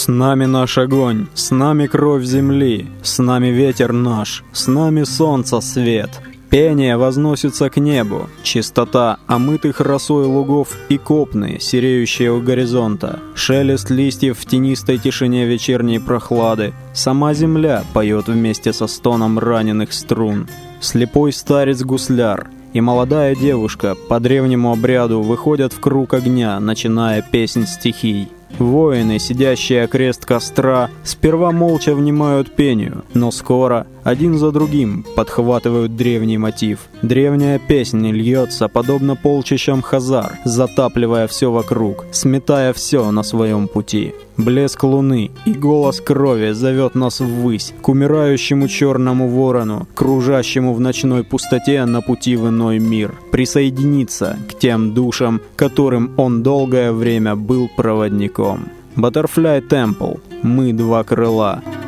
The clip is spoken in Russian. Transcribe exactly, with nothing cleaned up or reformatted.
С нами наш огонь, с нами кровь земли, с нами ветер наш, с нами солнца свет. Пение возносится к небу, чистота омытых росой лугов и копны, сереющие у горизонта, шелест листьев в тенистой тишине вечерней прохлады. Сама земля поет вместе со стоном раненых струн. Слепой старец-гусляр и молодая девушка по древнему обряду выходят в круг огня, начиная песнь стихий. Воины, сидящие окрест костра, сперва молча внимают пению, но скоро, один за другим, подхватывают древний мотив. Древняя песня льется, подобно полчищам хазар, затапливая все вокруг, сметая все на своем пути. Блеск луны и голос крови зовет нас ввысь, к умирающему черному ворону, кружащему в ночной пустоте на пути в иной мир, присоединиться к тем душам, которым он долгое время был проводником. Butterfly Temple. Мы два крыла.